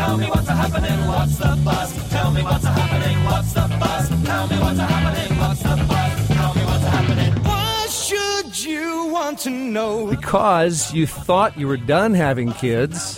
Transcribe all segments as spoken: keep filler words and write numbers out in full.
Tell me what's happening, what's the buzz? Tell me what's happening, what's the buzz? Tell me what's happening, what's the buzz? Tell me what's happening. Why should you want to know? Because you thought you were done having kids.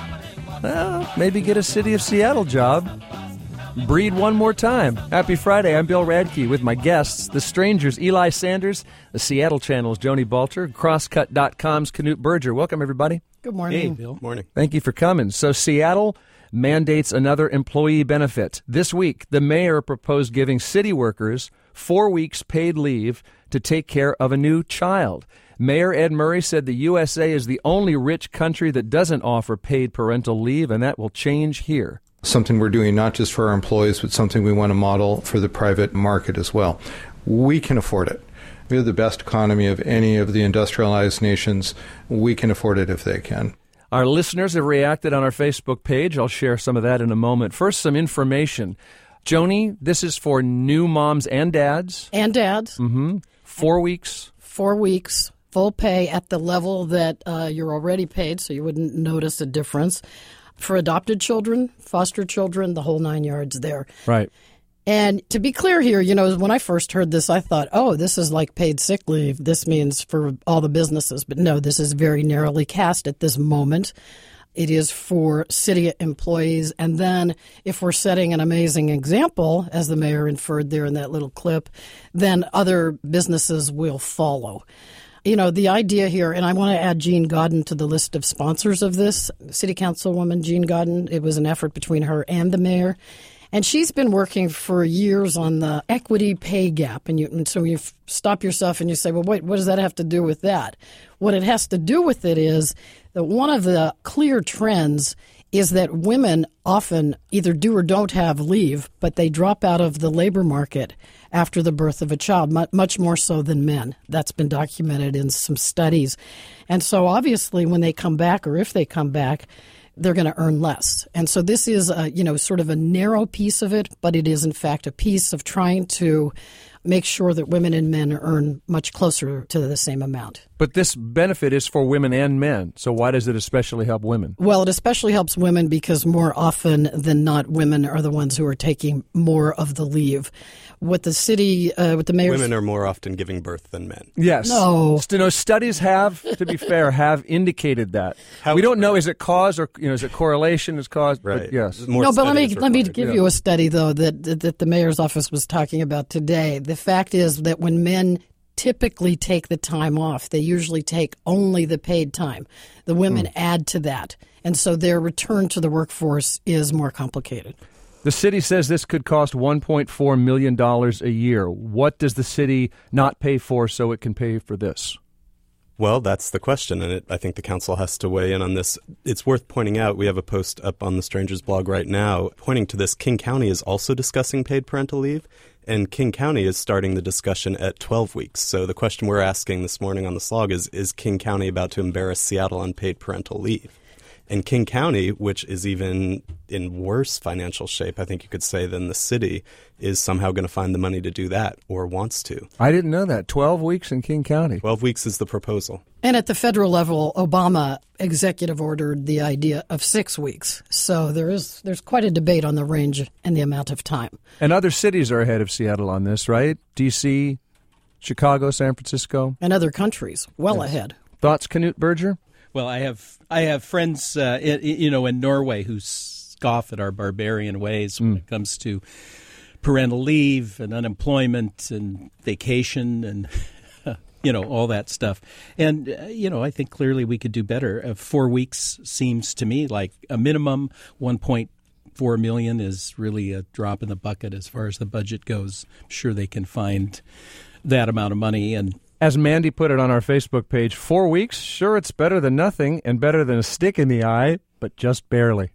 Well, maybe get a City of Seattle job. Breed one more time. Happy Friday. I'm Bill Radke with my guests, the Strangers, Eli Sanders, the Seattle Channel's Joni Balter, Crosscut dot com's Knut Berger. Welcome, everybody. Good morning. Hey, Bill. Morning. Thank you for coming. So Seattle mandates another employee benefit. This week, the mayor proposed giving city workers four weeks paid leave to take care of a new child. Mayor Ed Murray said the U S A is the only rich country that doesn't offer paid parental leave, and that will change here. Something we're doing not just for our employees, but something we want to model for the private market as well. We can afford it. We have the best economy of any of the industrialized nations. We can afford it if they can. Our listeners have reacted on our Facebook page. I'll share some of that in a moment. First, some information. Joni, this is for new moms and dads. And dads. Mm-hmm. Four weeks. Four weeks, full pay at the level that uh, you're already paid, so you wouldn't notice a difference. For adopted children, foster children, the whole nine yards there. Right. And to be clear here, you know, when I first heard this, I thought, oh, this is like paid sick leave. This means for all the businesses. But no, this is very narrowly cast at this moment. It is for city employees. And then if we're setting an amazing example, as the mayor inferred there in that little clip, then other businesses will follow. You know, the idea here, and I want to add Jean Godden to the list of sponsors of this, City Councilwoman Jean Godden. It was an effort between her and the mayor. And she's been working for years on the equity pay gap. And, you, and so you stop yourself and you say, well, wait, what does that have to do with that? What it has to do with it is that one of the clear trends is that women often either do or don't have leave, but they drop out of the labor market after the birth of a child, much more so than men. That's been documented in some studies. And so obviously when they come back, or if they come back, they're going to earn less. And so this is, a, you know, sort of a narrow piece of it, but it is in fact a piece of trying to make sure that women and men earn much closer to the same amount. But this benefit is for women and men. So why does it especially help women? Well, it especially helps women because more often than not, women are the ones who are taking more of the leave. What the city, uh, what the mayor... Women are more often giving birth than men. Yes. No. You know, studies have, to be fair, have indicated that. How we don't know, is it cause or, you know, is it correlation is cause? Right. But yes. More no, but let me let me give yeah. you a study, though, that, that, that the mayor's office was talking about today. The fact is that when men typically take the time off, they usually take only the paid time. The women mm. add to that. And so their return to the workforce is more complicated. The city says this could cost one point four million dollars a year. What does the city not pay for so it can pay for this? Well, that's the question, and it, I think the council has to weigh in on this. It's worth pointing out, we have a post up on the Strangers blog right now pointing to this. King County is also discussing paid parental leave, and King County is starting the discussion at twelve weeks. So the question we're asking this morning on the slog is, is King County about to embarrass Seattle on paid parental leave? And King County, which is even in worse financial shape, I think you could say, than the city, is somehow going to find the money to do that, or wants to. I didn't know that. Twelve weeks in King County. Twelve weeks is the proposal. And at the federal level, Obama executive ordered the idea of six weeks. So there is there's quite a debate on the range and the amount of time. And other cities are ahead of Seattle on this, right? D C, Chicago, San Francisco. And other countries, well yes. ahead. Thoughts, Knut Berger? Well, I have I have friends, uh, in, you know, in Norway who scoff at our barbarian ways when mm. it comes to parental leave and unemployment and vacation and, you know, all that stuff. And, uh, you know, I think clearly we could do better. Uh, four weeks seems to me like a minimum. one point four million dollars is really a drop in the bucket as far as the budget goes. I'm sure they can find that amount of money. And as Mandy put it on our Facebook page, four weeks, sure, it's better than nothing and better than a stick in the eye, but just barely.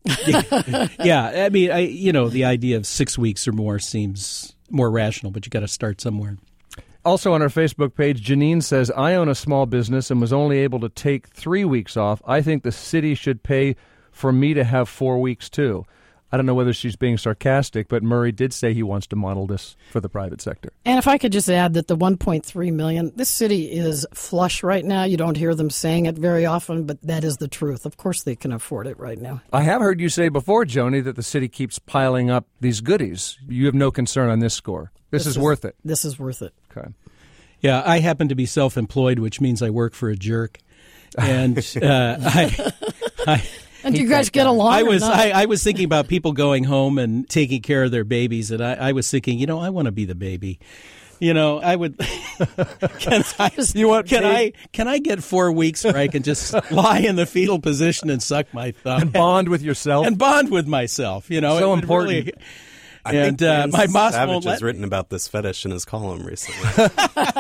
Yeah, I mean, I you know, the idea of six weeks or more seems more rational, but you got to start somewhere. Also on our Facebook page, Janine says, I own a small business and was only able to take three weeks off. I think the city should pay for me to have four weeks too. I don't know whether she's being sarcastic, but Murray did say he wants to model this for the private sector. And if I could just add that the one point three million dollars, this city is flush right now. You don't hear them saying it very often, but that is the truth. Of course they can afford it right now. I have heard you say before, Joni, that the city keeps piling up these goodies. You have no concern on this score. This, this is, is worth it. This is worth it. Okay. Yeah, I happen to be self-employed, which means I work for a jerk. And uh, I... I And do you guys get along? I was or not? I, I was thinking about people going home and taking care of their babies, and I, I was thinking, you know, I want to be the baby. You know, I would. Can I? You want can babe? I? Can I get four weeks where I can just lie in the fetal position and suck my thumb And bond with yourself. and bond with myself? You know, So it would important. Really, I and think uh, Dan my boss Savage won't let has written about this fetish in his column recently.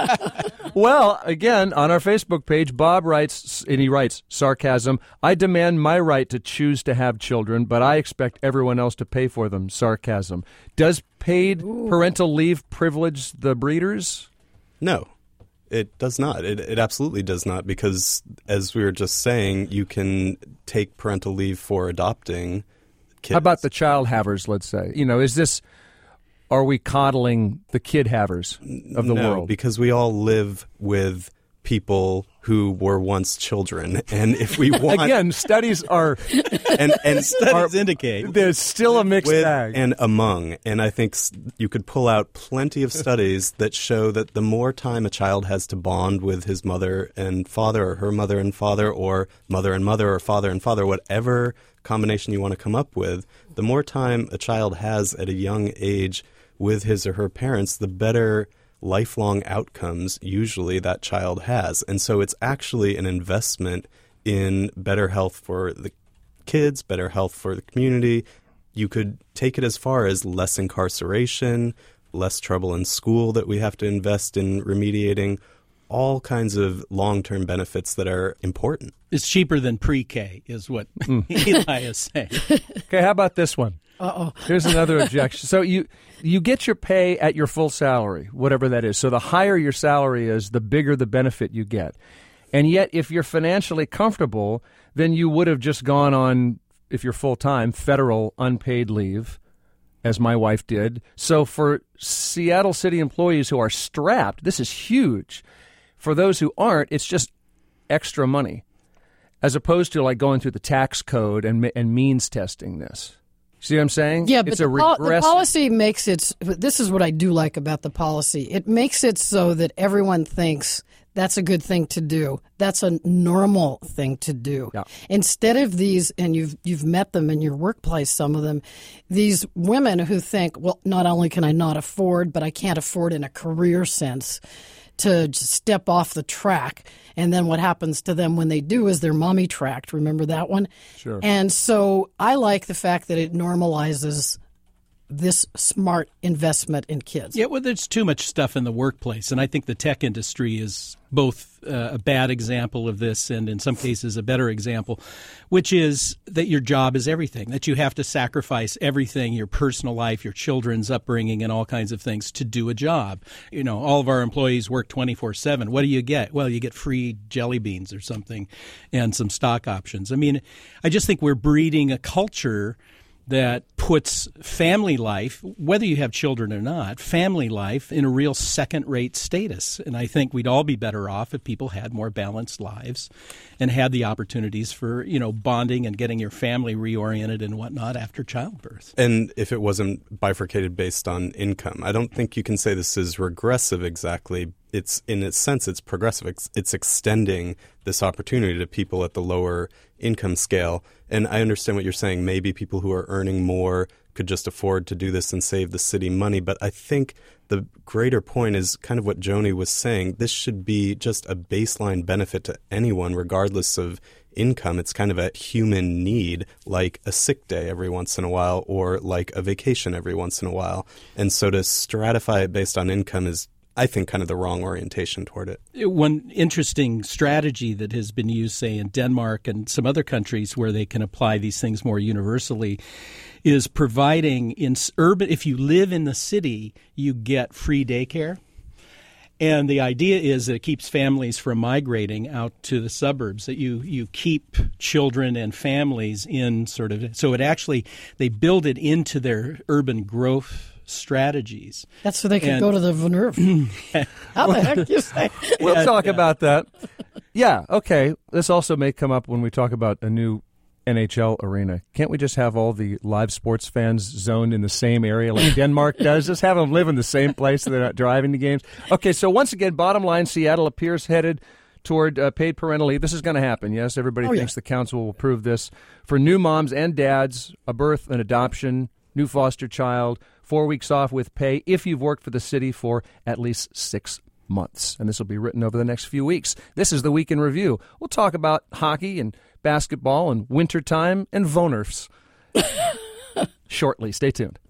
Well, again, on our Facebook page, Bob writes, and he writes, sarcasm, I demand my right to choose to have children, but I expect everyone else to pay for them, sarcasm. Does paid Ooh. parental leave privilege the breeders? No, it does not. It, it absolutely does not, because as we were just saying, you can take parental leave for adopting kids. How about the child havers, let's say? You know, is this... Are we coddling the kid havers of the no, world? Because we all live with people who were once children, and if we want again, studies are and and studies indicate there's still a mixed with bag and among, and I think you could pull out plenty of studies that show that the more time a child has to bond with his mother and father, or her mother and father, or mother and mother, or father and father, whatever combination you want to come up with, the more time a child has at a young age with his or her parents, the better lifelong outcomes usually that child has. And so it's actually an investment in better health for the kids, better health for the community. You could take it as far as less incarceration, less trouble in school that we have to invest in remediating, all kinds of long-term benefits that are important. It's cheaper than pre-K, is what Eli is saying. Okay, how about this one? Uh-oh. Here's another objection. So you you get your pay at your full salary, whatever that is. So the higher your salary is, the bigger the benefit you get. And yet, if you're financially comfortable, then you would have just gone on, if you're full-time, federal unpaid leave, as my wife did. So for Seattle City employees who are strapped, this is huge. For those who aren't, it's just extra money, as opposed to like going through the tax code and and means testing this. See what I'm saying? Yeah, but it's the, a pol- the regressive... policy makes it, this is what I do like about the policy. It makes it so that everyone thinks that's a good thing to do. That's a normal thing to do. Yeah. Instead of these, and you've you've met them in your workplace, some of them, these women who think, well, not only can I not afford, but I can't afford in a career sense to just step off the track. And then what happens to them when they do is they're mommy tracked. Remember that one? Sure. And so I like the fact that it normalizes this smart investment in kids. Yeah, well, there's too much stuff in the workplace, and I think the tech industry is both uh, a bad example of this and in some cases a better example, which is that your job is everything, that you have to sacrifice everything, your personal life, your children's upbringing, and all kinds of things to do a job. You know, all of our employees work twenty-four seven. What do you get? Well, you get free jelly beans or something and some stock options. I mean, I just think we're breeding a culture that puts family life, whether you have children or not, family life in a real second-rate status. And I think we'd all be better off if people had more balanced lives and had the opportunities for, you know, bonding and getting your family reoriented and whatnot after childbirth. And if it wasn't bifurcated based on income, I don't think you can say this is regressive exactly. It's, in its sense, it's progressive. It's, it's extending this opportunity to people at the lower income scale. And I understand what you're saying. Maybe people who are earning more could just afford to do this and save the city money. But I think the greater point is kind of what Joni was saying. This should be just a baseline benefit to anyone, regardless of income. It's kind of a human need, like a sick day every once in a while or like a vacation every once in a while. And so to stratify it based on income is, I think, kind of the wrong orientation toward it. One interesting strategy that has been used, say, in Denmark and some other countries where they can apply these things more universally, is providing in urban, if you live in the city, you get free daycare. And the idea is that it keeps families from migrating out to the suburbs, that you, you keep children and families in sort of, so it actually, they build it into their urban growth strategies. That's so they can and, go to the Venerve. How the heck you say? We'll Yeah, talk yeah. about that. Yeah, okay. This also may come up when we talk about a new N H L arena. Can't we just have all the live sports fans zoned in the same area like Denmark does? Just have them live in the same place so they're not driving to games. Okay, so once again, bottom line, Seattle appears headed toward uh, paid parental leave. This is going to happen, yes? Everybody Oh, thinks yeah. the council will approve this for new moms and dads, a birth, an adoption, new foster child, four weeks off with pay if you've worked for the city for at least six months. And this will be written over the next few weeks. This is the Week in Review. We'll talk about hockey and basketball and wintertime and Vonerfs shortly. Stay tuned.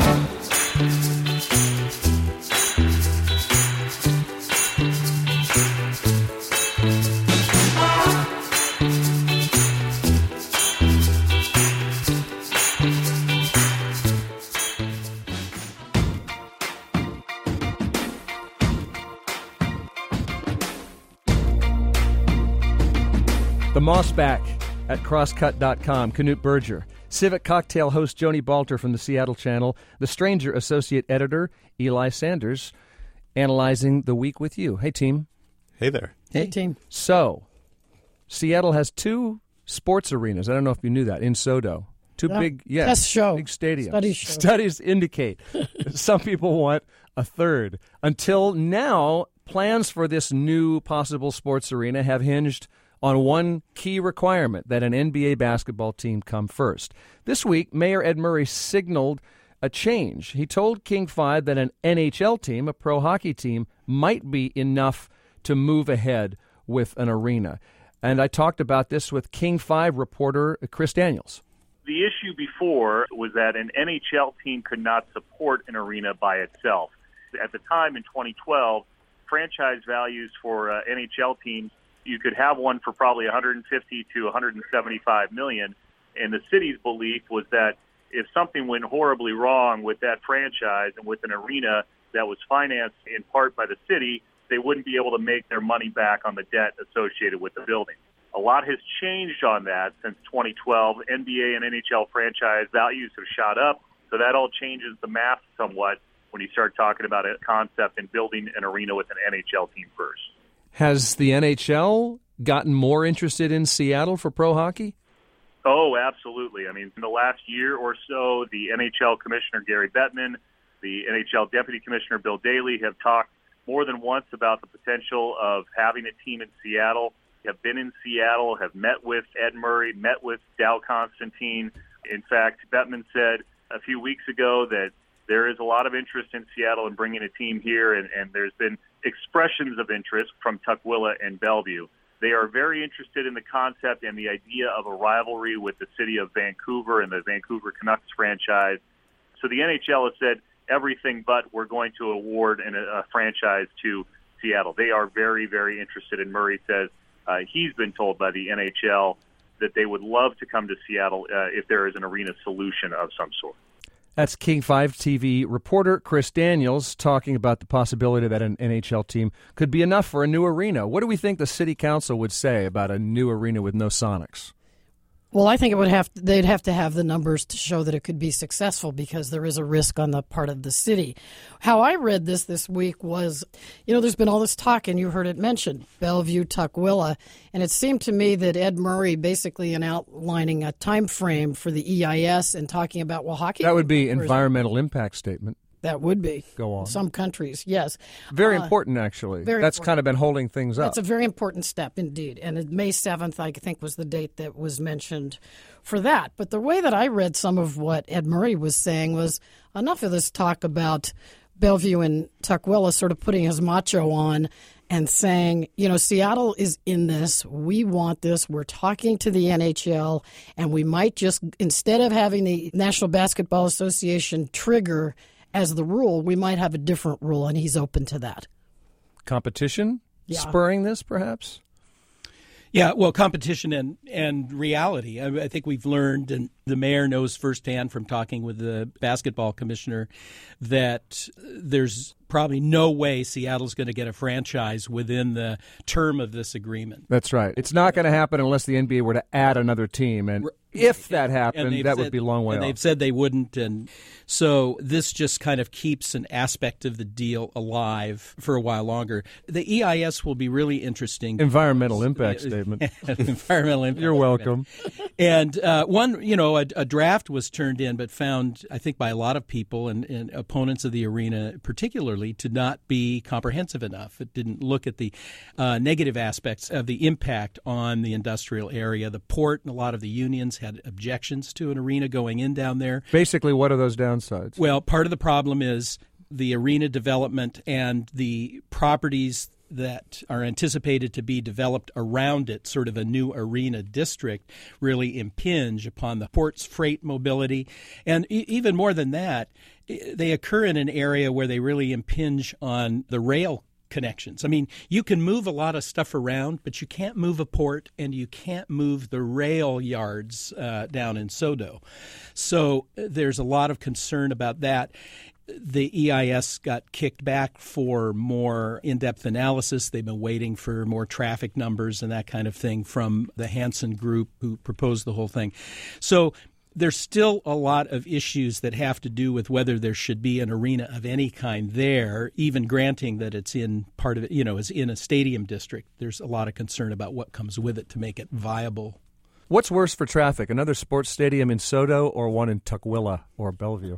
The Mossback at crosscut dot com, Knut Berger. Civic Cocktail host Joni Balter from the Seattle Channel. The Stranger associate editor Eli Sanders, analyzing the week with you. Hey, team. Hey there. Hey, team. So, Seattle has two sports arenas. I don't know if you knew that, in SoDo. Two Yeah. big, yes, Test show. big stadiums. Studies show. Studies indicate some people want a third. Until now, plans for this new possible sports arena have hinged on one key requirement, that an N B A basketball team come first. This week, Mayor Ed Murray signaled a change. He told King five that an N H L team, a pro hockey team, might be enough to move ahead with an arena. And I talked about this with King five reporter Chris Daniels. The issue before was that an N H L team could not support an arena by itself. At the time in twenty twelve, franchise values for uh, N H L teams, you could have one for probably one hundred fifty to one hundred seventy-five million. And the city's belief was that if something went horribly wrong with that franchise and with an arena that was financed in part by the city, they wouldn't be able to make their money back on the debt associated with the building. A lot has changed on that since twenty twelve. N B A and N H L franchise values have shot up, so that all changes the math somewhat when you start talking about a concept and building an arena with an N H L team first. Has the N H L gotten more interested in Seattle for pro hockey? Oh, absolutely. I mean, in the last year or so, the N H L Commissioner Gary Bettman, the N H L Deputy Commissioner Bill Daley have talked more than once about the potential of having a team in Seattle, have been in Seattle, have met with Ed Murray, met with Dow Constantine. In fact, Bettman said a few weeks ago that there is a lot of interest in Seattle in bringing a team here, and, and there's been expressions of interest from Tukwila and Bellevue. They are very interested in the concept and the idea of a rivalry with the city of Vancouver and the Vancouver Canucks franchise. So the N H L has said everything but we're going to award an, a franchise to Seattle. They are very, very interested, and Murray says uh, he's been told by the N H L that they would love to come to Seattle uh, if there is an arena solution of some sort. That's King five T V reporter Chris Daniels talking about the possibility that an N H L team could be enough for a new arena. What do we think the city council would say about a new arena with no Sonics? Well, I think it would have to, they'd have to have the numbers to show that it could be successful because there is a risk on the part of the city. How I read this this week was, you know, there's been all this talk, and you heard it mentioned, Bellevue, Tukwila, and it seemed to me that Ed Murray basically in outlining a time frame for the E I S and talking about, well, hockey. That would be environmental impact statement. That would be. Go on. In some countries, yes. Very Uh, important, actually. very That's important. kind of been holding things up. That's a very important step indeed. And it- May seventh, I think, was the date that was mentioned for that. But the way that I read some of what Ed Murray was saying was enough of this talk about Bellevue and Tukwila sort of putting his macho on and saying, you know, Seattle is in this. We want this. We're talking to the N H L, and we might just, instead of having the National Basketball Association trigger as the rule, we might have a different rule, and he's open to that. Competition Yeah. spurring this, perhaps? Yeah, well, competition and, and reality. I, I think we've learned, and the mayor knows firsthand from talking with the basketball commissioner, that there's probably no way Seattle's going to get a franchise within the term of this agreement. That's right. It's not going to happen unless the N B A were to add another team. And if that happened, that said, would be a long way and off. they've said they wouldn't. And so this just kind of keeps an aspect of the deal alive for a while longer. The E I S will be really interesting. Environmental impact statement. Environmental impact You're welcome. statement. And uh, one, you know, a, a draft was turned in, but found, I think, by a lot of people and, and opponents of the arena particularly, to not be comprehensive enough. It didn't look at the uh, negative aspects of the impact on the industrial area. The port and a lot of the unions had objections to an arena going in down there. Basically, what are those downsides? Well, part of the problem is the arena development and the properties that are anticipated to be developed around it, sort of a new arena district, really impinge upon the port's freight mobility. And e- even more than that, they occur in an area where they really impinge on the rail connections. I mean, you can move a lot of stuff around, but you can't move a port and you can't move the rail yards uh, down in SoDo. So there's a lot of concern about that. The E I S got kicked back for more in-depth analysis. They've been waiting for more traffic numbers and that kind of thing from the Hansen Group who proposed the whole thing. So there's still a lot of issues that have to do with whether there should be an arena of any kind there, even granting that it's in part of it, you know, is in a stadium district. There's a lot of concern about what comes with it to make it viable. What's worse for traffic, another sports stadium in SoDo or one in Tukwila or Bellevue?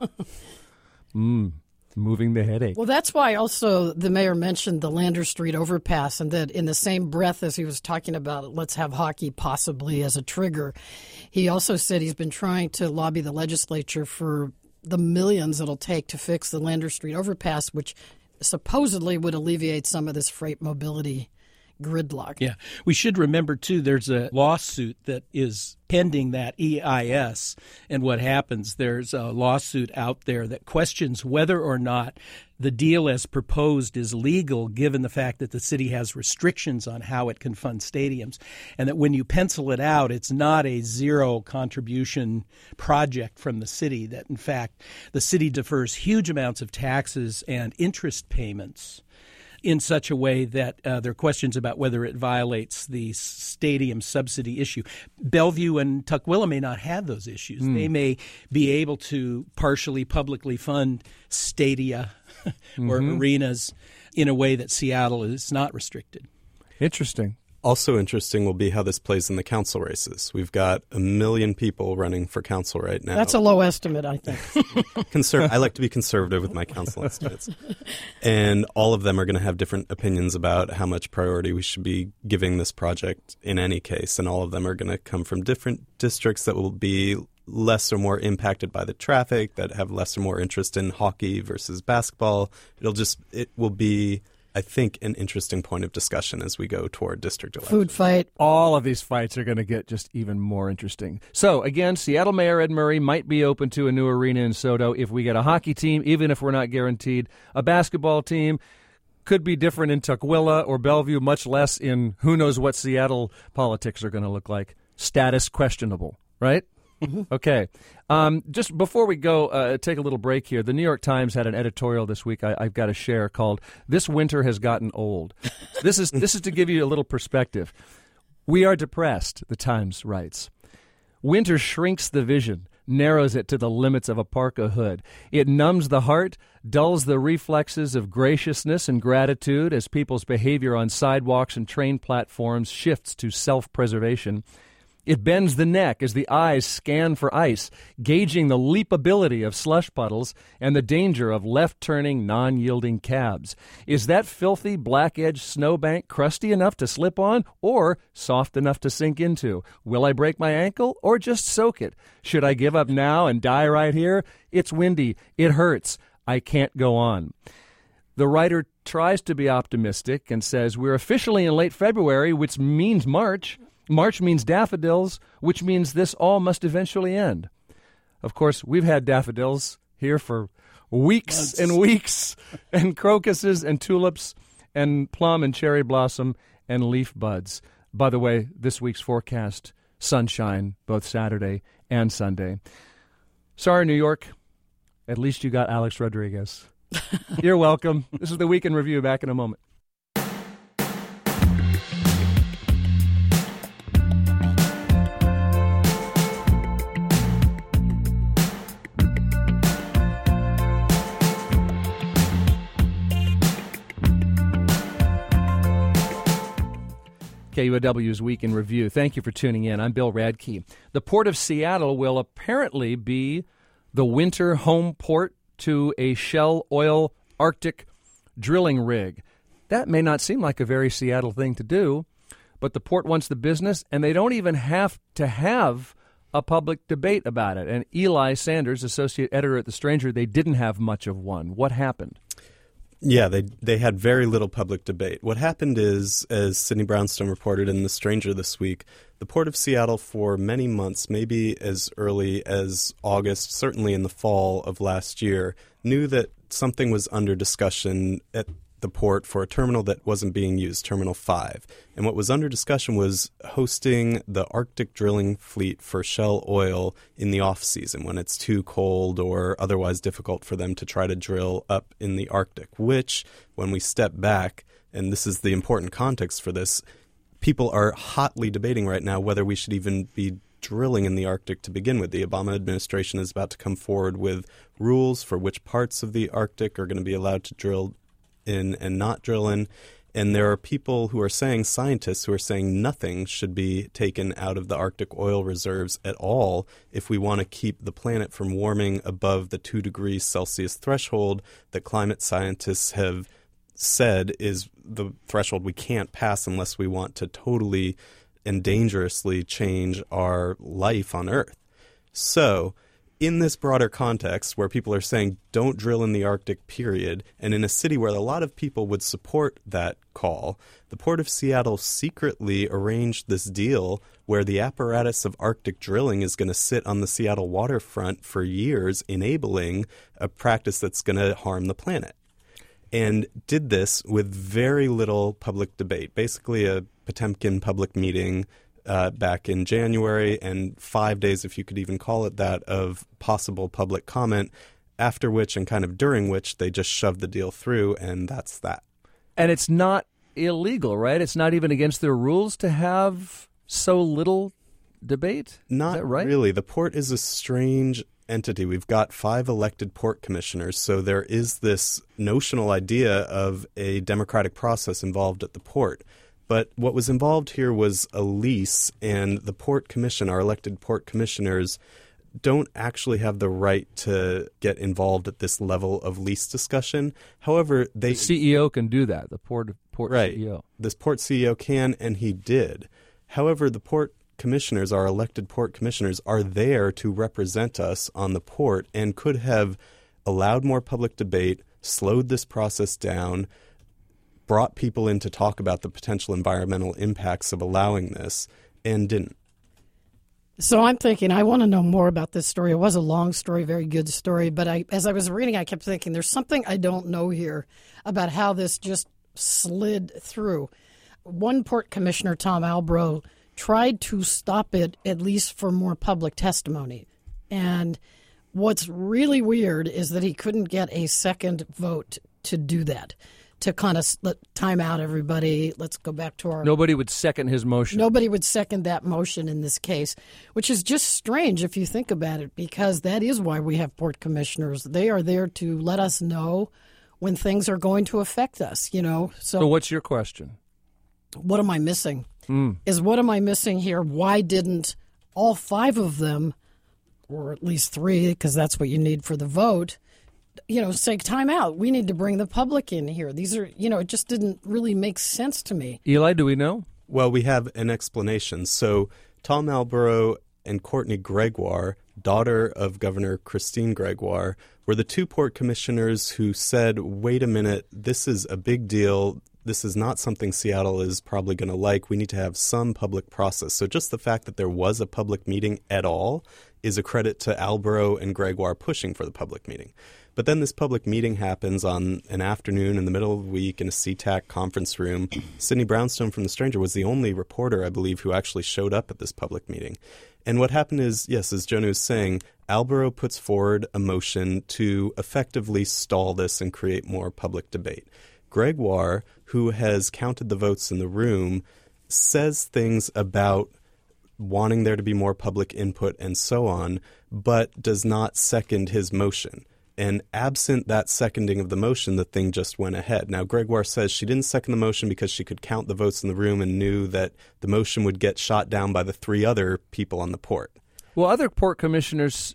Mm, moving the headache. Well, that's why also the mayor mentioned the Lander Street overpass, and that in the same breath as he was talking about let's have hockey possibly as a trigger, he also said he's been trying to lobby the legislature for the millions it'll take to fix the Lander Street overpass, which supposedly would alleviate some of this freight mobility gridlock. Yeah. We should remember, too, there's a lawsuit that is pending that E I S. And what happens, there's a lawsuit out there that questions whether or not the deal as proposed is legal, given the fact that the city has restrictions on how it can fund stadiums, and that when you pencil it out, it's not a zero contribution project from the city, that, in fact, the city defers huge amounts of taxes and interest payments in such a way that uh, there are questions about whether it violates the stadium subsidy issue. Bellevue and Tukwila may not have those issues. Mm. They may be able to partially publicly fund stadia or mm-hmm. arenas in a way that Seattle is not restricted. Interesting. Also interesting will be how this plays in the council races. We've got a million people running for council right now. That's a low estimate, I think. Conser- I like to be conservative with my council estimates. And all of them are going to have different opinions about how much priority we should be giving this project in any case. And all of them are going to come from different districts that will be less or more impacted by the traffic, that have less or more interest in hockey versus basketball. It'll just, it will be, I think, an interesting point of discussion as we go toward district elections. Food fight. All of these fights are going to get just even more interesting. So, again, Seattle Mayor Ed Murray might be open to a new arena in SoDo if we get a hockey team, even if we're not guaranteed a basketball team. Could be different in Tukwila or Bellevue, much less in who knows what Seattle politics are going to look like. Status questionable, right? Okay. Um, just before we go, uh, take a little break here. The New York Times had an editorial this week I, I've got to share called "This Winter Has Gotten Old." This is this is to give you a little perspective. We are depressed, the Times writes. Winter shrinks the vision, narrows it to the limits of a parka hood. It numbs the heart, dulls the reflexes of graciousness and gratitude as people's behavior on sidewalks and train platforms shifts to self-preservation. It bends the neck as the eyes scan for ice, gauging the leapability of slush puddles and the danger of left-turning, non-yielding cabs. Is that filthy, black-edged snowbank crusty enough to slip on or soft enough to sink into? Will I break my ankle or just soak it? Should I give up now and die right here? It's windy. It hurts. I can't go on. The writer tries to be optimistic and says, we're officially in late February, which means March. March means daffodils, which means this all must eventually end. Of course, we've had daffodils here for weeks Months. and weeks, and crocuses and tulips and plum and cherry blossom and leaf buds. By the way, this week's forecast, sunshine both Saturday and Sunday. Sorry, New York. At least you got Alex Rodriguez. You're welcome. This is the Week in Review. Back in a moment. K U O W's Week in Review. Thank you for tuning in. I'm Bill Radke. The Port of Seattle will apparently be the winter home port to a Shell Oil Arctic drilling rig. That may not seem like a very Seattle thing to do, but the port wants the business, and they don't even have to have a public debate about it. And Eli Sanders, associate editor at The Stranger, they didn't have much of one. What happened? Yeah, they they had very little public debate. What happened is, as Sydney Brownstone reported in The Stranger this week, the Port of Seattle for many months, maybe as early as August, certainly in the fall of last year, knew that something was under discussion at the port for a terminal that wasn't being used, Terminal five. And what was under discussion was hosting the Arctic drilling fleet for Shell Oil in the off-season when it's too cold or otherwise difficult for them to try to drill up in the Arctic, which, when we step back, and this is the important context for this, people are hotly debating right now whether we should even be drilling in the Arctic to begin with. The Obama administration is about to come forward with rules for which parts of the Arctic are going to be allowed to drill in and not drill in. And there are people who are saying, scientists who are saying nothing should be taken out of the Arctic oil reserves at all if we want to keep the planet from warming above the two degrees Celsius threshold that climate scientists have said is the threshold we can't pass unless we want to totally and dangerously change our life on Earth. So in this broader context where people are saying don't drill in the Arctic, period, and in a city where a lot of people would support that call, the Port of Seattle secretly arranged this deal where the apparatus of Arctic drilling is going to sit on the Seattle waterfront for years, enabling a practice that's going to harm the planet. And did this with very little public debate, basically a Potemkin public meeting Uh, back in January, and five days, if you could even call it that, of possible public comment, after which and kind of during which they just shoved the deal through, and that's that. And it's not illegal, right? It's not even against their rules to have so little debate? Not Is that right? really. The port is a strange entity. We've got five elected port commissioners, so there is this notional idea of a democratic process involved at the port. But what was involved here was a lease, and the port commission, our elected port commissioners, don't actually have the right to get involved at this level of lease discussion. However, they... The C E O can do that, the port, port right. C E O. This port C E O can, and he did. However, the port commissioners, our elected port commissioners, are there to represent us on the port and could have allowed more public debate, slowed this process down, brought people in to talk about the potential environmental impacts of allowing this, and didn't. So I'm thinking, I want to know more about this story. It was a long story, very good story, but I, as I was reading, I kept thinking, there's something I don't know here about how this just slid through. One port commissioner, Tom Albro, tried to stop it, at least for more public testimony. And what's really weird is that he couldn't get a second vote to do that, to kind of let time out everybody. Let's go back to our... Nobody would second his motion. Nobody would second that motion in this case, which is just strange if you think about it, because that is why we have port commissioners. They are there to let us know when things are going to affect us, you know. So, so what's your question? What am I missing? Mm. Is what am I missing here? Why didn't all five of them, or at least three, because that's what you need for the vote, you know, say, time out. We need to bring the public in here. These are, you know, it just didn't really make sense to me. Eli, do we know? Well, we have an explanation. So Tom Albro and Courtney Gregoire, daughter of Governor Christine Gregoire, were the two port commissioners who said, wait a minute, this is a big deal. This is not something Seattle is probably going to like. We need to have some public process. So just the fact that there was a public meeting at all is a credit to Albro and Gregoire pushing for the public meeting. But then this public meeting happens on an afternoon in the middle of the week in a C TAC conference room. Sydney Brownstone from The Stranger was the only reporter, I believe, who actually showed up at this public meeting. And what happened is, yes, as Joni was saying, Alborough puts forward a motion to effectively stall this and create more public debate. Gregoire, who has counted the votes in the room, says things about wanting there to be more public input and so on, but does not second his motion. And absent that seconding of the motion, the thing just went ahead. Now, Gregoire says she didn't second the motion because she could count the votes in the room and knew that the motion would get shot down by the three other people on the port. Well, other port commissioners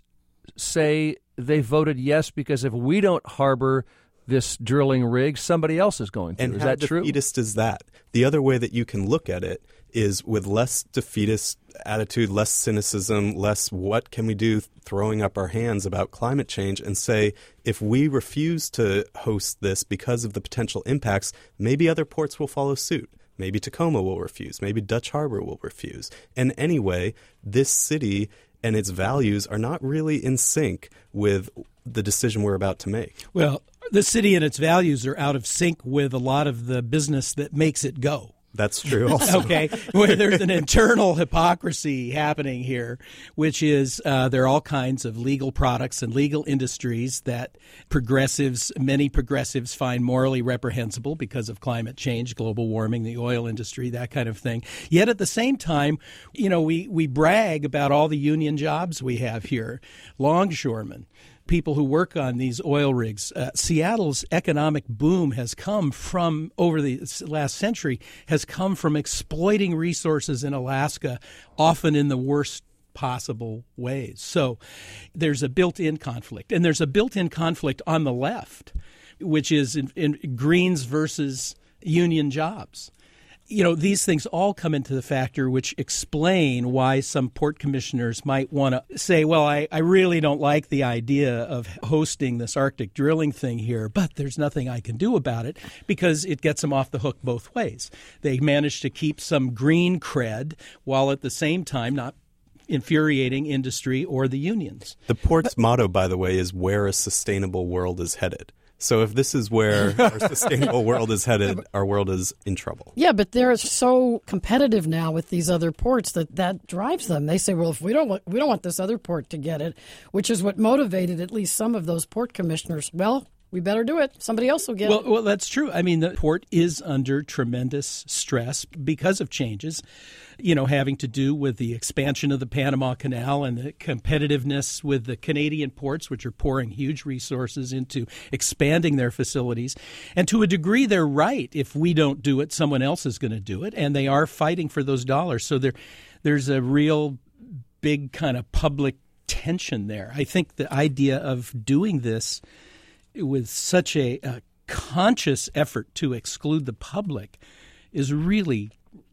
say they voted yes because if we don't harbor this drilling rig, somebody else is going to. And is how that true? defeatist is that? The other way that you can look at it is with less defeatist attitude, less cynicism, less what can we do, throwing up our hands about climate change, and say, if we refuse to host this because of the potential impacts, maybe other ports will follow suit. Maybe Tacoma will refuse. Maybe Dutch Harbor will refuse. And anyway, this city and its values are not really in sync with the decision we're about to make. Well, the city and its values are out of sync with a lot of the business that makes it go. That's true also. Okay, where there's an internal hypocrisy happening here, which is uh, there are all kinds of legal products and legal industries that progressives, many progressives find morally reprehensible because of climate change, global warming, the oil industry, that kind of thing. Yet at the same time, you know, we, we brag about all the union jobs we have here, longshoremen, people who work on these oil rigs. Uh, Seattle's economic boom has come from, over the last century, has come from exploiting resources in Alaska, often in the worst possible ways. So there's a built-in conflict. And there's a built-in conflict on the left, which is in, in Greens versus union jobs. You know, these things all come into the factor which explain why some port commissioners might want to say, well, I, I really don't like the idea of hosting this Arctic drilling thing here, but there's nothing I can do about it because it gets them off the hook both ways. They manage to keep some green cred while at the same time not infuriating industry or the unions. The port's motto, by the way, is where a sustainable world is headed. So if this is where our sustainable world is headed, our world is in trouble. Yeah, but they're so competitive now with these other ports that that drives them. They say, well, if we don't want, we don't want this other port to get it, which is what motivated at least some of those port commissioners. Well, we better do it. Somebody else will get well, it. Well, that's true. I mean, the port is under tremendous stress because of changes, you know, having to do with the expansion of the Panama Canal and the competitiveness with the Canadian ports, which are pouring huge resources into expanding their facilities. And to a degree, they're right. If we don't do it, someone else is going to do it. And they are fighting for those dollars. So there, there's a real big kind of public tension there. I think the idea of doing this with such a, a conscious effort to exclude the public is really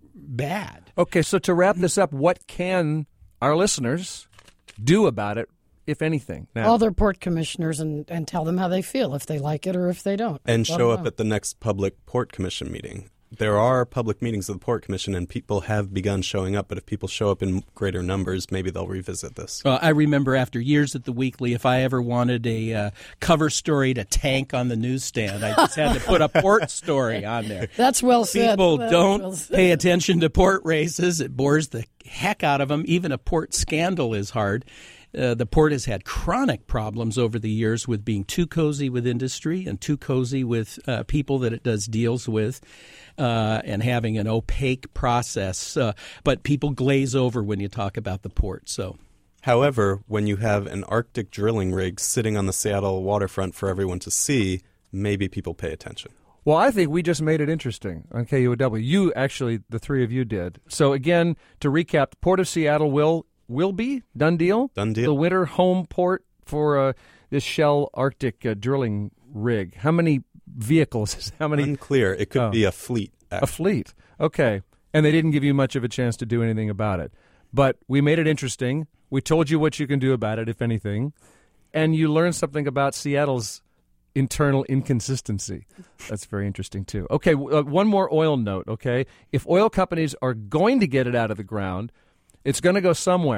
bad. Okay, so to wrap this up, what can our listeners do about it, if anything? Now, all their port commissioners and, and tell them how they feel, if they like it or if they don't. And Let show them up know. at the next public port commission meeting. There are public meetings of the Port Commission, and people have begun showing up. But if people show up in greater numbers, maybe they'll revisit this. Uh, I remember after years at the Weekly, if I ever wanted a uh, cover story to tank on the newsstand, I just had to put a port story on there. That's well said. People That's don't well said. pay attention to port races. It bores the heck out of them. Even a port scandal is hard. Uh, the port has had chronic problems over the years with being too cozy with industry and too cozy with uh, people that it does deals with, uh, and having an opaque process. Uh, but people glaze over when you talk about the port. So, however, when you have an Arctic drilling rig sitting on the Seattle waterfront for everyone to see, maybe people pay attention. well, I think we just made it interesting on K U O W. You actually, the three of you did. So again, to recap, the Port of Seattle will will be done deal. Done deal. The winter home port for uh, this Shell Arctic uh, drilling rig. How many vehicles? How many? Unclear. It could Oh. be a fleet. A fleet. Okay. And they didn't give you much of a chance to do anything about it. But we made it interesting. We told you what you can do about it, if anything. And you learned something about Seattle's internal inconsistency. That's very interesting, too. Okay, uh, one more oil note, okay? If oil companies are going to get it out of the ground, it's going to go somewhere.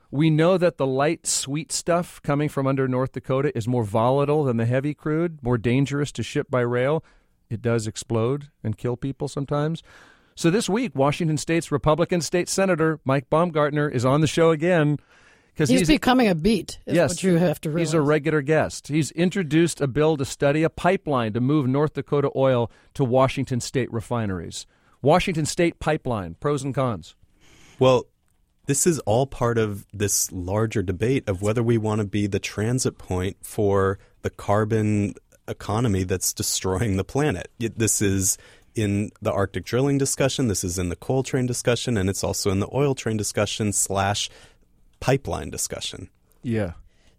We know that the light, sweet stuff coming from under North Dakota is more volatile than the heavy crude, more dangerous to ship by rail. It does explode and kill people sometimes. So this week, Washington State's Republican State Senator Mike Baumgartner is on the show again. He's, he's becoming a beat, is yes, what you have to realize. He's a regular guest. He's introduced a bill to study a pipeline to move North Dakota oil to Washington State refineries. Washington State pipeline, pros and cons. Well, this is all part of this larger debate of whether we want to be the transit point for the carbon economy that's destroying the planet. This is in the Arctic drilling discussion, this is in the coal train discussion, and it's also in the oil train discussion slash pipeline discussion. Yeah.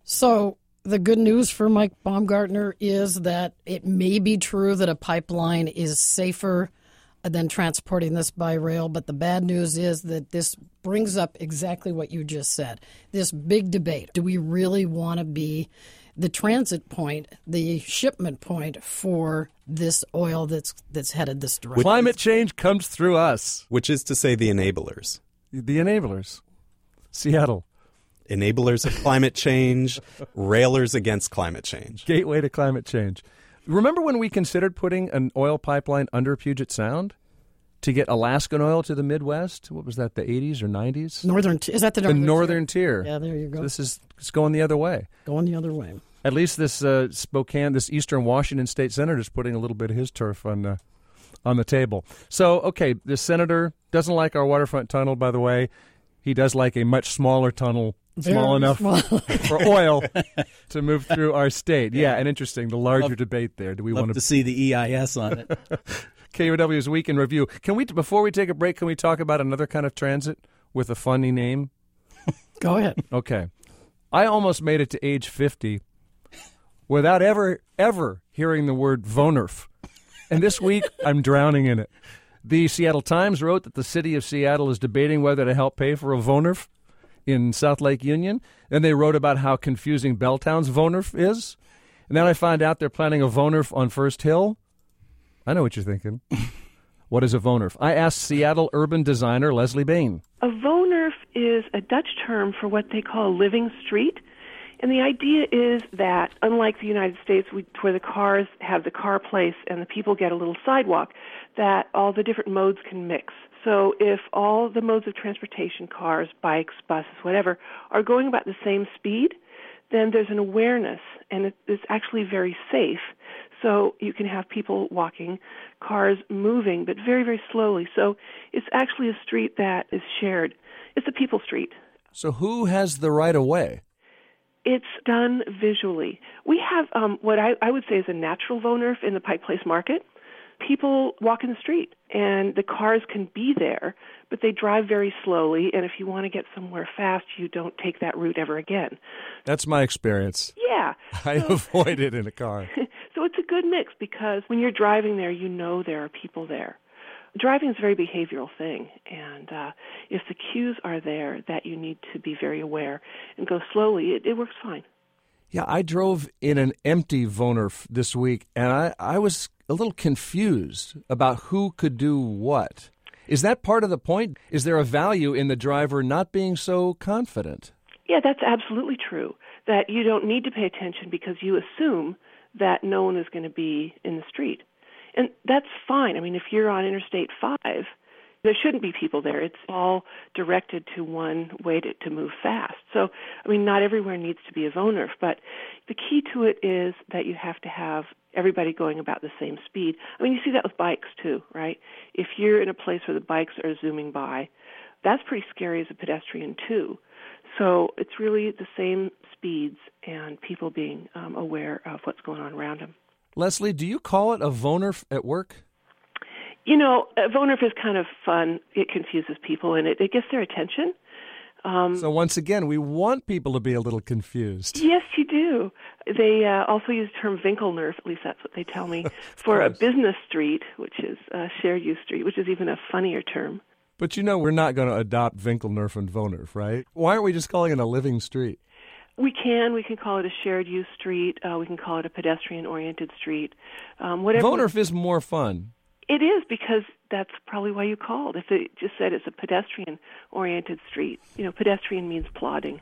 So the good news for Mike Baumgartner is that it may be true that a pipeline is safer than transporting this by rail, but the bad news is that this brings up exactly what you just said. This big debate. Do we really want to be the transit point, the shipment point for this oil that's that's headed this direction? Climate change comes through us. Which is to say the enablers. The enablers. Seattle. Enablers of climate change, railers against climate change. Gateway to climate change. Remember when we considered putting an oil pipeline under Puget Sound to get Alaskan oil to the Midwest? What was that, the eighties or nineties? Northern Is that the The northern, northern tier? Yeah, there you go. So this is it's going the other way. Going the other way. At least this uh, Spokane, this Eastern Washington State senator is putting a little bit of his turf on the, on the table. So, okay, the senator doesn't like our waterfront tunnel, by the way. He does like a much smaller tunnel, Very small enough small. for oil to move through our state. Yeah, and interesting, the larger Love- debate there. Do we Love want to see the E I S on it. K O W's Week in Review. Can we, before we take a break, can we talk about another kind of transit with a funny name? Go ahead. Okay. I almost made it to age fifty without ever, ever hearing the word Vonerf. And this week, I'm drowning in it. The Seattle Times wrote that the city of Seattle is debating whether to help pay for a Vonerf in South Lake Union. And they wrote about how confusing Belltown's Vonerf is. And then I find out they're planning a Vonerf on First Hill. I know what you're thinking. What is a Vonerf? I asked Seattle urban designer Leslie Bain. A Vonerf is a Dutch term for what they call a living street. And the idea is that, unlike the United States, we, where the cars have the car place and the people get a little sidewalk, that all the different modes can mix. So if all the modes of transportation, cars, bikes, buses, whatever, are going about the same speed, then there's an awareness, and it, it's actually very safe. So you can have people walking, cars moving, but very, very slowly. So it's actually a street that is shared. It's a people street. So who has the right of way? It's done visually. We have um, what I, I would say is a natural Vonerf in the Pike Place Market. People walk in the street, and the cars can be there, but they drive very slowly, and if you want to get somewhere fast, you don't take that route ever again. That's my experience. Yeah. I So- avoid it in a car. So it's a good mix because when you're driving there, you know there are people there. Driving is a very behavioral thing, and uh, if the cues are there that you need to be very aware and go slowly, it, it works fine. Yeah, I drove in an empty Vonerf this week, and I, I was a little confused about who could do what. Is that part of the point? Is there a value in the driver not being so confident? Yeah, that's absolutely true, that you don't need to pay attention because you assume that no one is going to be in the street. And that's fine. I mean, if you're on Interstate five, there shouldn't be people there. It's all directed to one way to, to move fast. So, I mean, not everywhere needs to be a Vonerf, but the key to it is that you have to have everybody going about the same speed. I mean, you see that with bikes too, right? If you're in a place where the bikes are zooming by, that's pretty scary as a pedestrian too. So it's really the same speeds and people being um, aware of what's going on around them. Leslie, do you call it a Vonerf at work? You know, a Vonerf is kind of fun. It confuses people, and it, it gets their attention. Um, So once again, we want people to be a little confused. yes, you do. They uh, also use the term Winkelnerf, at least that's what they tell me, for a course. business street, which is a shared use street, which is even a funnier term. But you know we're not going to adopt Winkelnerf and Vonerf, right? Why aren't we just calling it a living street? We can. We can call it a shared use street. Uh, we can call it a pedestrian-oriented street. Um, whatever. Vonerf is more fun. It is, because that's probably why you called. If it just said it's a pedestrian-oriented street, you know, pedestrian means plodding.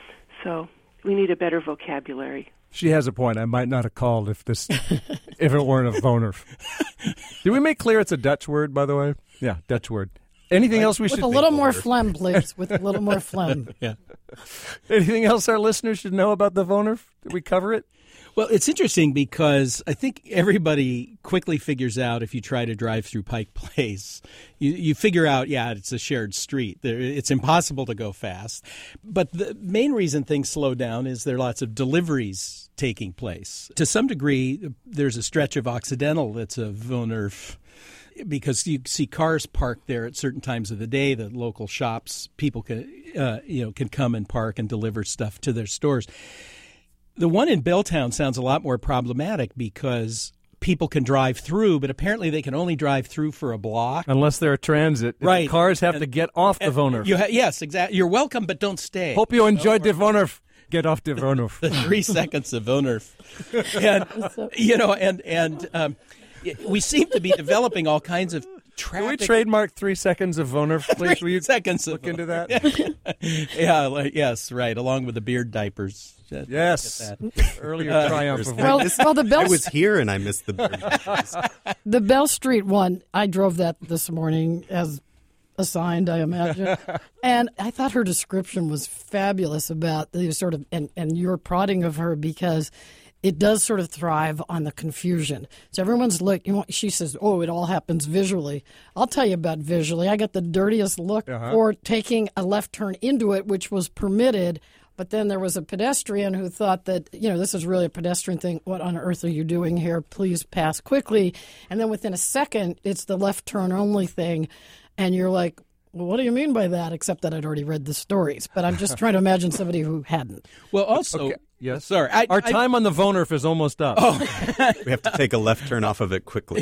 So we need a better vocabulary. She has a point. I might not have called if this, if it weren't a Wonerf. Did we make clear it's a Dutch word, by the way? Yeah, Dutch word. Anything else we with should... With a little more phlegm, please. With a little more phlegm. Yeah. Anything else our listeners should know about the Wonerf? Did we cover it? Well, it's interesting because I think everybody quickly figures out if you try to drive through Pike Place, you, you figure out, yeah, it's a shared street. There, it's impossible to go fast. But the main reason things slow down is there are lots of deliveries taking place. To some degree, there's a stretch of Occidental that's a Wonerf, because you see cars parked there at certain times of the day. The local shops, people can, uh, you know, can come and park and deliver stuff to their stores. The one in Belltown sounds a lot more problematic because people can drive through, but apparently they can only drive through for a block. Unless they're a transit. Right. The cars have and, to get off the Wonerf. You ha- yes, exactly. You're welcome, but don't stay. Hope you enjoyed the Wonerf. Get off the Wonerf. The three seconds of Wonerf. And, you know, and, and um, we seem to be developing all kinds of traffic. Can we trademark three seconds of Wonerf, please? Three Will you seconds look of into that? yeah, like, yes, right, along with the beard diapers. Yes. Earlier Uh, triumph of Well, well, the Bell I was here and I missed the... the Bell Street one. I drove that this morning as assigned, I imagine, and I thought her description was fabulous about the sort of and and your prodding of her, because it does sort of thrive on the confusion. So everyone's look. You know, she says, "Oh, it all happens visually." I'll tell you about visually. I got the dirtiest look Uh-huh. for taking a left turn into it, which was permitted. But then there was a pedestrian who thought that, you know, this is really a pedestrian thing. What on earth are you doing here? Please pass quickly. And then within a second, it's the left turn only thing. And you're like, well, what do you mean by that? Except that I'd already read the stories. But I'm just trying to imagine somebody who hadn't. Well, also, Okay. Yes. sorry. I, Our I- time on the Wonerf is almost up. Oh, We have to take a left turn off of it quickly.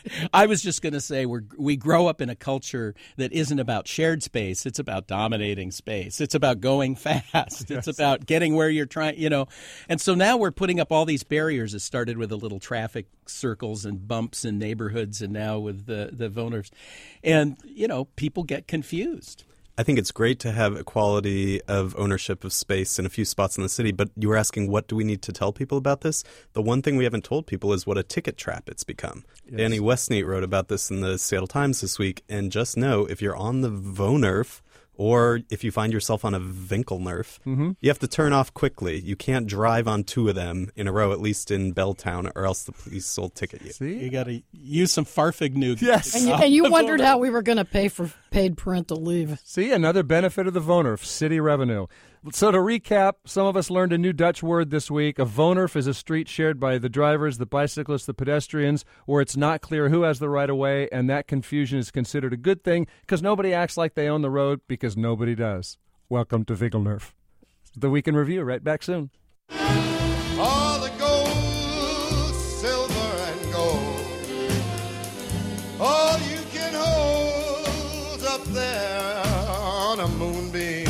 I was just going to say we we grow up in a culture that isn't about shared space. It's about dominating space. It's about going fast. It's about getting where you're trying, you know. And so now we're putting up all these barriers. It started with the little traffic circles and bumps in neighborhoods, and now with the, the Wonerfs. And, you know, people get confused. I think it's great to have equality of ownership of space in a few spots in the city, but you were asking, what do we need to tell people about this? The one thing we haven't told people is what a ticket trap it's become. Yes. Danny Westneat wrote about this in the Seattle Times this week, and just know, if you're on the Wonerf, or if you find yourself on a Winkelnerf, mm-hmm. you have to turn off quickly. You can't drive on two of them in a row, at least in Belltown, or else the police will ticket you. See? You got to use some Farfignuc. Yes. And you, and you wondered how we were going to pay for paid parental leave. See, another benefit of the Wonerf, city revenue. So to recap, some of us learned a new Dutch word this week. A Wonerf is a street shared by the drivers, the bicyclists, the pedestrians, where it's not clear who has the right of way, and that confusion is considered a good thing because nobody acts like they own the road, because nobody does. Welcome to Winkelnerf. The Week in Review, right back soon. All the gold, silver, and gold, all you can hold up there on a moonbeam.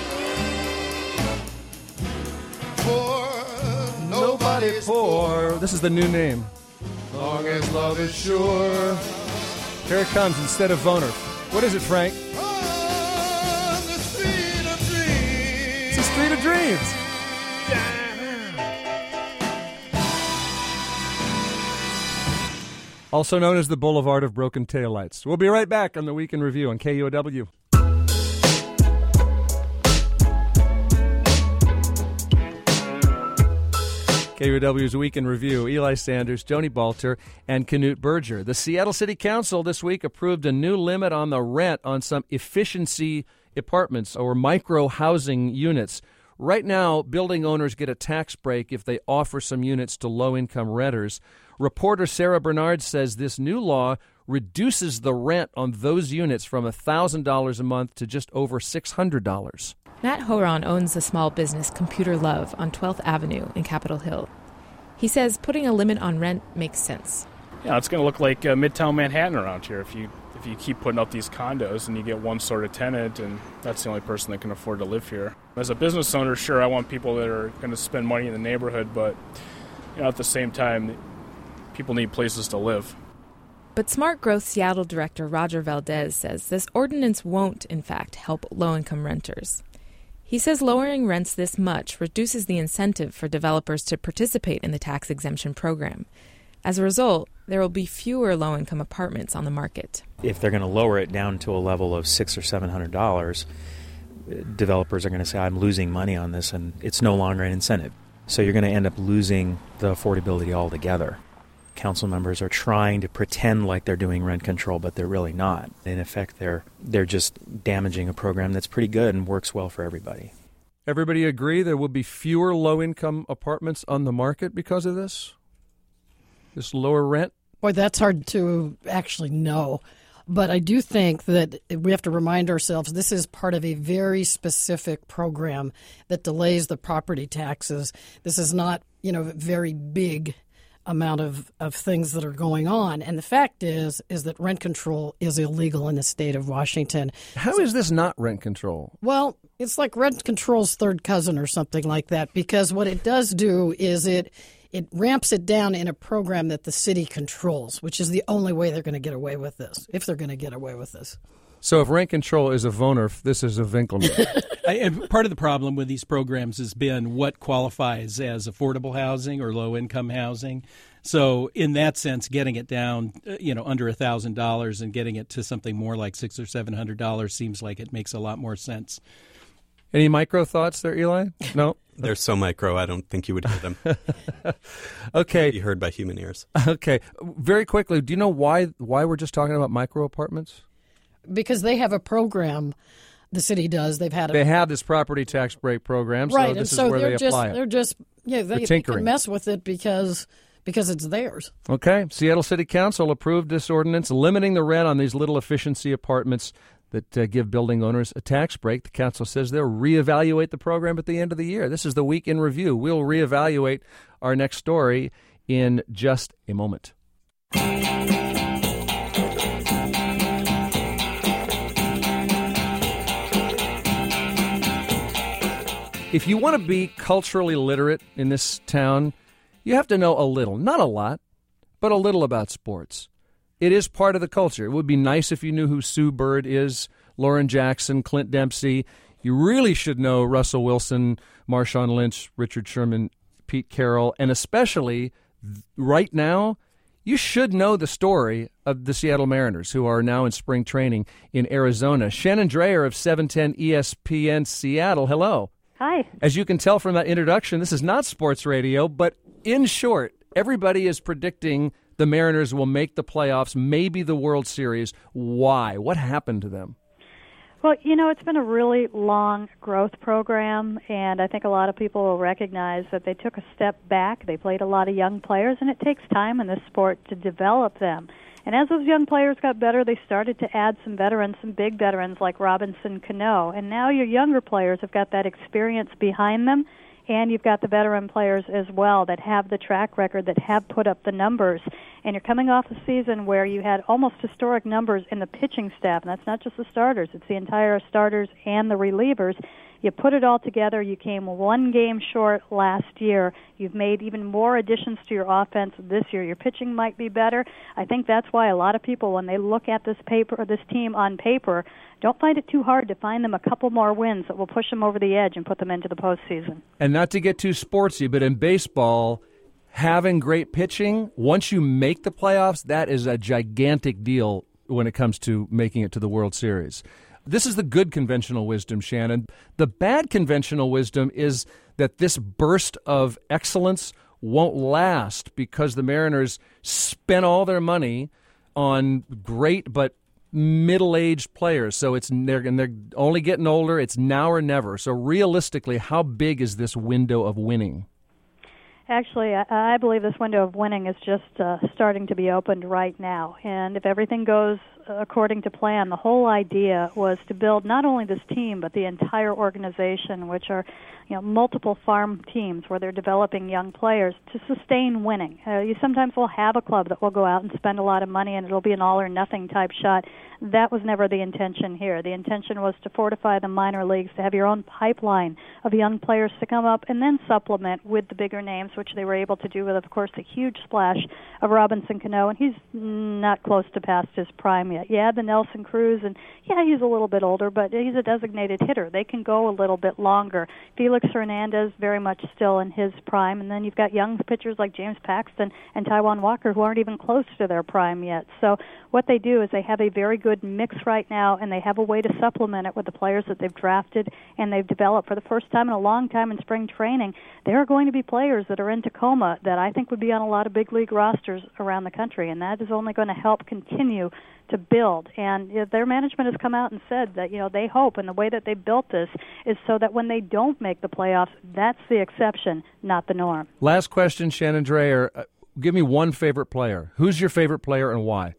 For nobody's poor, This is the new name. long as love is sure. Here it comes instead of Wonerf. What is it, Frank? On the street of dreams. It's a street of dreams. Also known as the Boulevard of Broken Taillights. We'll be right back on the Week in Review on K U O W. K U O W's Week in Review, Eli Sanders, Joni Balter, and Knut Berger. The Seattle City Council this week approved a new limit on the rent on some efficiency apartments or micro-housing units. Right now, building owners get a tax break if they offer some units to low-income renters. Reporter Sarah Bernard says this new law reduces the rent on those units from one thousand dollars a month to just over six hundred dollars. Matt Horan owns the small business Computer Love on twelfth Avenue in Capitol Hill. He says putting a limit on rent makes sense. Yeah, it's going to look like uh, Midtown Manhattan around here if you if you keep putting up these condos and you get one sort of tenant and that's the only person that can afford to live here. As a business owner, sure, I want people that are going to spend money in the neighborhood, but you know, at the same time, people need places to live. But Smart Growth Seattle Director Roger Valdez says this ordinance won't, in fact, help low-income renters. He says lowering rents this much reduces the incentive for developers to participate in the tax exemption program. As a result, there will be fewer low-income apartments on the market. If they're going to lower it down to a level of six or seven hundred dollars, developers are going to say, "I'm losing money on this," and it's no longer an incentive. So you're going to end up losing the affordability altogether. Council members are trying to pretend like they're doing rent control, but they're really not. In effect, they're they're just damaging a program that's pretty good and works well for everybody. Everybody agree there will be fewer low-income apartments on the market because of this? This lower rent? Boy, that's hard to actually know. But I do think that we have to remind ourselves this is part of a very specific program that delays the property taxes. This is not, you know, very big amount of, of things that are going on. And the fact is, is that rent control is illegal in the state of Washington. How so, is this not rent control? Well, it's like rent control's third cousin or something like that, because what it does do is it it ramps it down in a program that the city controls, which is the only way they're going to get away with this, if they're going to get away with this. So if rent control is a Vonerf, this is a Winkleman. I, and part of the problem with these programs has been what qualifies as affordable housing or low-income housing. So in that sense, getting it down, you know, under one thousand dollars and getting it to something more like six hundred dollars or seven hundred dollars seems like it makes a lot more sense. Any micro thoughts there, Eli? No? They're so micro, I don't think you would hear them. Okay. Be heard by human ears. Okay. Very quickly, do you know why why we're just talking about micro apartments? Because they have a program, the city does. They've had a, They have this property tax break program, so right, this and so is where they're they just, apply it. They're just, yeah, they, they can mess with it because because it's theirs. Okay. Seattle City Council approved this ordinance limiting the rent on these little efficiency apartments that uh, give building owners a tax break. The council says they'll reevaluate the program at the end of the year. This is the week in review. We'll reevaluate our next story in just a moment. If you want to be culturally literate in this town, you have to know a little, not a lot, but a little about sports. It is part of the culture. It would be nice if you knew who Sue Bird is, Lauren Jackson, Clint Dempsey. You really should know Russell Wilson, Marshawn Lynch, Richard Sherman, Pete Carroll, and especially right now, you should know the story of the Seattle Mariners, who are now in spring training in Arizona. Shannon Dreyer of seven ten E S P N Seattle, hello. Hi. As you can tell from that introduction, this is not sports radio, but in short, everybody is predicting the Mariners will make the playoffs, maybe the World Series. Why? What happened to them? Well, you know, it's been a really long growth program, and I think a lot of people will recognize that they took a step back. They played a lot of young players, and it takes time in this sport to develop them. And as those young players got better, they started to add some veterans, some big veterans like Robinson Cano. And now your younger players have got that experience behind them, and you've got the veteran players as well that have the track record, that have put up the numbers. And you're coming off a season where you had almost historic numbers in the pitching staff, and that's not just the starters. It's the entire starters and the relievers. You put it all together. You came one game short last year. You've made even more additions to your offense this year. Your pitching might be better. I think that's why a lot of people, when they look at this paper, or this team on paper, don't find it too hard to find them a couple more wins that will push them over the edge and put them into the postseason. And not to get too sportsy, but in baseball, having great pitching, once you make the playoffs, that is a gigantic deal when it comes to making it to the World Series. This is the good conventional wisdom, Shannon. The bad conventional wisdom is that this burst of excellence won't last because the Mariners spent all their money on great but middle-aged players. So it's they're, and they're only getting older. It's now or never. So realistically, how big is this window of winning? Actually, I, I believe this window of winning is just uh, starting to be opened right now. And if everything goes according to plan. The whole idea was to build not only this team, but the entire organization, which are you know, multiple farm teams where they're developing young players to sustain winning. Uh, you sometimes will have a club that will go out and spend a lot of money and it'll be an all-or-nothing type shot. That was never the intention here. The intention was to fortify the minor leagues, to have your own pipeline of young players to come up and then supplement with the bigger names, which they were able to do with, of course, the huge splash of Robinson Cano, and he's not close to past his prime yet. Yeah, the Nelson Cruz, and yeah, he's a little bit older, but he's a designated hitter. They can go a little bit longer. Felix Hernandez, very much still in his prime, and then you've got young pitchers like James Paxton and Taijuan Walker who aren't even close to their prime yet. So what they do is they have a very good mix right now, and they have a way to supplement it with the players that they've drafted and they've developed for the first time in a long time in spring training. There are going to be players that are in Tacoma that I think would be on a lot of big league rosters around the country, and that is only going to help continue to build. And you know, their management has come out and said that, you know, they hope, and the way that they built this is so that when they don't make the playoffs, that's the exception, not the norm. Last question, Shannon Drayer. Uh, give me one favorite player. Who's your favorite player and why?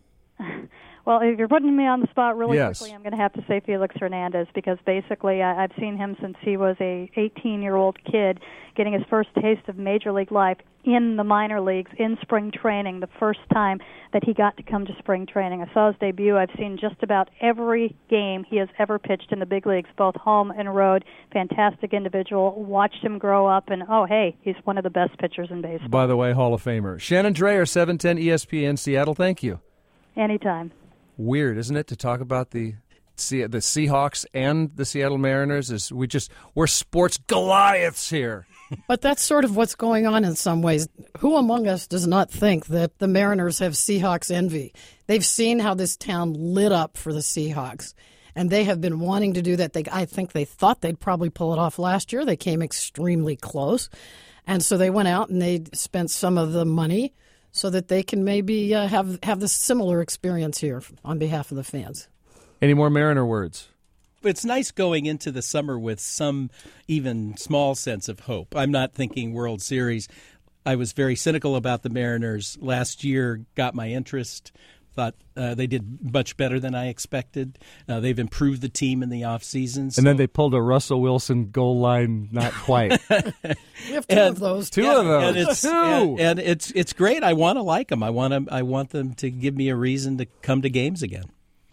Well, if you're putting me on the spot really yes. quickly, I'm going to have to say Felix Hernandez, because basically I, I've seen him since he was a eighteen-year-old kid getting his first taste of Major League life in the minor leagues, in spring training, the first time that he got to come to spring training. I saw his debut. I've seen just about every game he has ever pitched in the big leagues, both home and road. Fantastic individual. Watched him grow up, and, oh, hey, he's one of the best pitchers in baseball. By the way, Hall of Famer. Shannon Drayer, seven ten E S P N Seattle. Thank you. Anytime. Weird, isn't it, to talk about the the Seahawks and the Seattle Mariners? Is we just we're sports Goliaths here. But that's sort of what's going on in some ways. Who among us does not think that the Mariners have Seahawks envy? They've seen how this town lit up for the Seahawks, and they have been wanting to do that. They, I think they thought they'd probably pull it off last year. They came extremely close, and so they went out and they spent some of the money so that they can maybe uh, have have this similar experience here on behalf of the fans. Any more Mariner words? It's nice going into the summer with some even small sense of hope. I'm not thinking World Series. I was very cynical about the Mariners. Last year got my interest. Thought uh, they did much better than I expected. Uh, they've improved the team in the offseason. So. And then they pulled a Russell Wilson goal line, not quite. We have two and, of those. Two yeah, of those. And it's, two. And, and it's it's great. I want to like them. I want them, I want them to give me a reason to come to games again.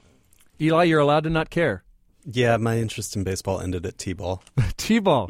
Eli, you're allowed to not care. Yeah, my interest in baseball ended at T-ball. T-ball.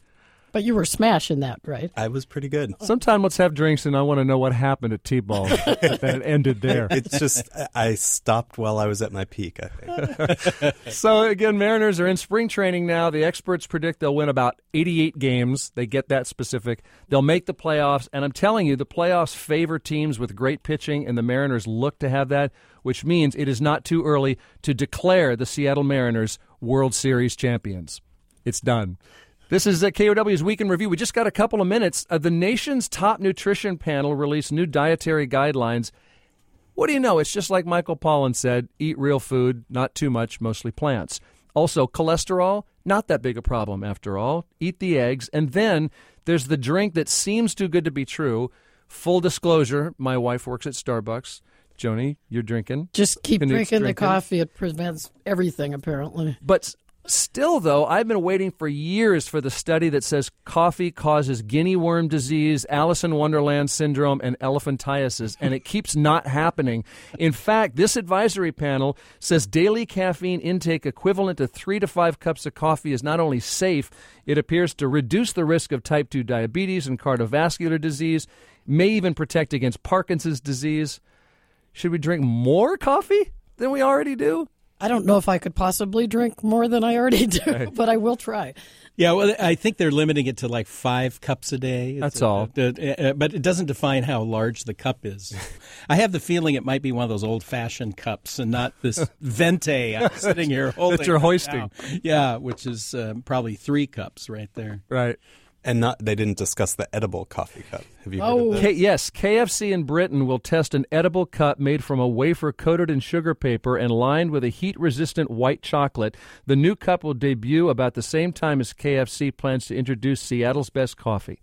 But you were smashing that, right? I was pretty good. Sometime let's have drinks, and I want to know what happened at T-ball that ended there. It's just, I stopped while I was at my peak, I think. So, again, Mariners are in spring training now. The experts predict they'll win about eighty-eight games. They get that specific. They'll make the playoffs, and I'm telling you, the playoffs favor teams with great pitching, and the Mariners look to have that, which means it is not too early to declare the Seattle Mariners World Series champions. It's done. This is K O W's Week in Review. We just got a couple of minutes. Uh, the nation's top nutrition panel released new dietary guidelines. What do you know? It's just like Michael Pollan said, eat real food, not too much, mostly plants. Also, cholesterol, not that big a problem after all. Eat the eggs. And then there's the drink that seems too good to be true. Full disclosure, my wife works at Starbucks. Joni, you're drinking. Just keep Canute's drinking the drinking. coffee. It prevents everything, apparently. But still, though, I've been waiting for years for the study that says coffee causes guinea worm disease, Alice in Wonderland syndrome, and elephantiasis, and it keeps not happening. In fact, this advisory panel says daily caffeine intake equivalent to three to five cups of coffee is not only safe, it appears to reduce the risk of type two diabetes and cardiovascular disease, may even protect against Parkinson's disease. Should we drink more coffee than we already do? I don't know if I could possibly drink more than I already do, right. But I will try. Yeah, well, I think they're limiting it to like five cups a day. That's it's, all. Uh, uh, but it doesn't define how large the cup is. I have the feeling it might be one of those old-fashioned cups and not this Venti I'm sitting here holding. That you're hoisting. Now. Yeah, which is um, probably three cups right there. Right. And not they didn't discuss the edible coffee cup. Have you heard Oh. of K- that? yes, K F C in Britain will test an edible cup made from a wafer coated in sugar paper and lined with a heat-resistant white chocolate. The new cup will debut about the same time as K F C plans to introduce Seattle's best coffee.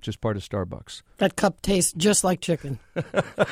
which is part of Starbucks. That cup tastes just like chicken. Good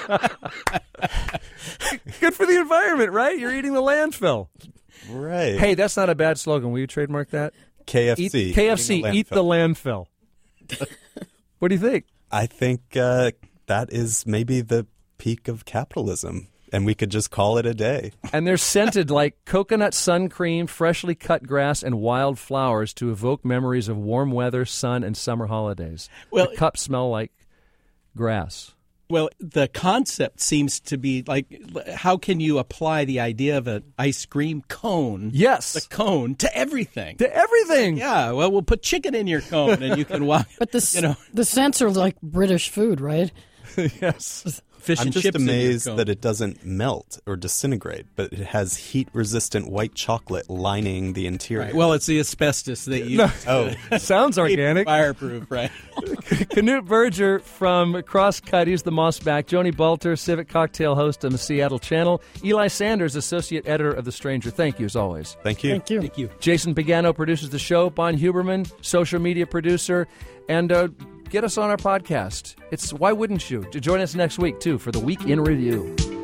for the environment, right? You're eating the landfill. Right. Hey, that's not a bad slogan. Will you trademark that? K F C. Eat, K F C, the eat the landfill. What do you think? I think uh, that is maybe the peak of capitalism, and we could just call it a day. And they're scented like coconut sun cream, freshly cut grass, and wild flowers to evoke memories of warm weather, sun, and summer holidays. Well, the cups smell like grass. Well, the concept seems to be like, how can you apply the idea of an ice cream cone? Yes. The cone to everything. To everything. Yeah, well, we'll put chicken in your cone and you can walk. But the, you know. the scents are like British food, right? Yes. Fish I'm and just chips in your amazed cone. that it doesn't melt or disintegrate, but it has heat-resistant white chocolate lining the interior. Right. Well, it's the asbestos that you. No. Oh, sounds organic. Fireproof, right? Knut Berger from Crosscut, he's the Mossback. Joni Balter, Civic Cocktail host on the Seattle Channel. Eli Sanders, associate editor of The Stranger. Thank you, as always. Thank you. Thank you. Thank you. Jason Pagano produces the show. Bon Huberman, social media producer. And uh, get us on our podcast. It's Why Wouldn't You? To join us next week, too, for the Week in Review.